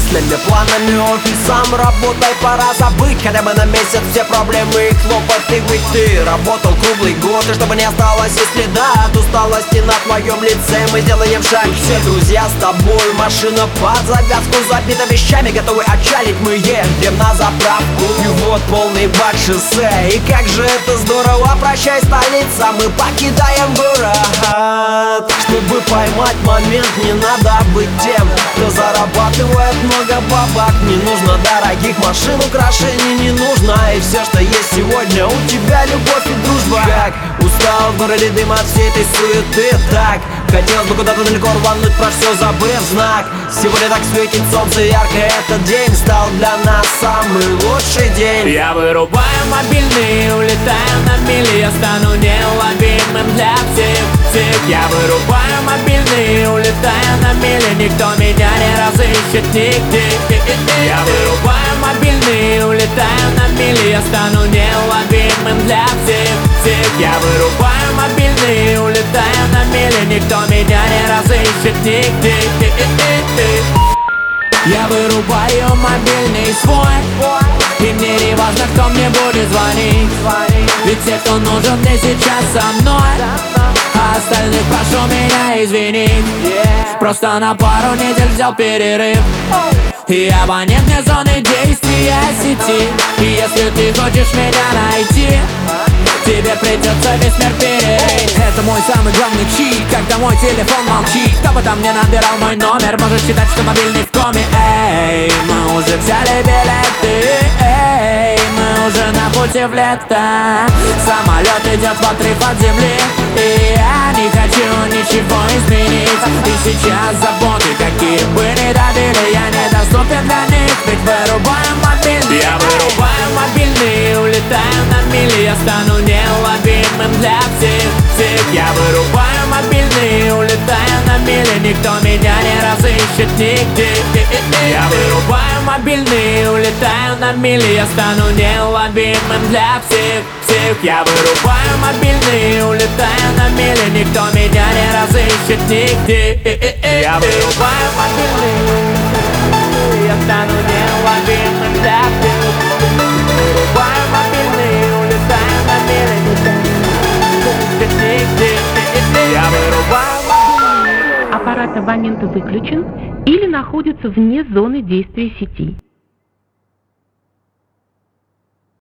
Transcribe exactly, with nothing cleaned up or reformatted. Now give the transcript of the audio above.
мыслями, планами, офисом, работой пора забыть хотя бы на месяц все проблемы и хлопоты. Ведь ты работал круглый год, и чтобы не осталось и следа от усталости на твоем лице, мы делаем шаг. Все друзья с тобой, машина под завязку забита вещами, готовы отчалить, мы едем на заправку. И вот полный бак шоссе, и как же это здорово, прощай, столица, мы покидаем город. Чтобы поймать момент, не надо быть тем, кто зарабатывает много бабок. Не нужно дорогих машин, украшений не нужно. И все, что есть сегодня, у тебя любовь и дружба. Как устал в городе дым от всей этой суеты, так хотелось бы куда-то далеко рвануть, про все забыв знак. Сегодня так светит солнце ярко, этот день стал для нас самый лучший день. Я вырубаю мобильный, улетаю на мили, я стану неуловимым для всех, всех. Я вырубаю мобильный, улетаю на мили, никто меня не разыщет нигде. Я вырубаю мобильный, улетаю на мили, я стану неуловимым для всех, всех. Я вырубаю мобильный, улетаю на мили, никто меня не разыщет нигде. Я вырубаю мобильный свой, и мне не важно, кто мне будет звонить, ведь все, кто нужен мне сейчас со мной, а остальных прошу меня извинить. Просто на пару недель взял перерыв, и абонентные зоны действия сети. И если ты хочешь меня найти, тебе придется весь мир перерыть. Это мой самый главный чит, когда мой телефон молчит. Кто бы там не набирал мой номер, можешь считать, что мобильный в коме. Эй, мы уже взяли билеты, эй, мы уже на пути в лето. Самолет идет в отрыв от земли, и я не хочу ничего изменить. И сейчас заботы, какие бы ни добили, я недоступен для них, ведь вырубаю мобильный. Я вырубаю мобильный, улетаю на мили, я стану неуловимым для всех, всех. Я вырубаю мобильный, улетаю на мили, никто меня не разыщет нигде. Я вырубаю мобильный, улетаю на мили, я стану неуловимым для всех, всех. Я вырубаю мобильный, улетаю на мили, никто меня не разыщет нигде. Я вырубаю мобильный, я стану неуловимым для всех. Вырубаю мобильный, улетаю на мили, никто не разыщет нигде. Я вырубаю мобильный. Аппарат абонента выключен или находится вне зоны действия сети.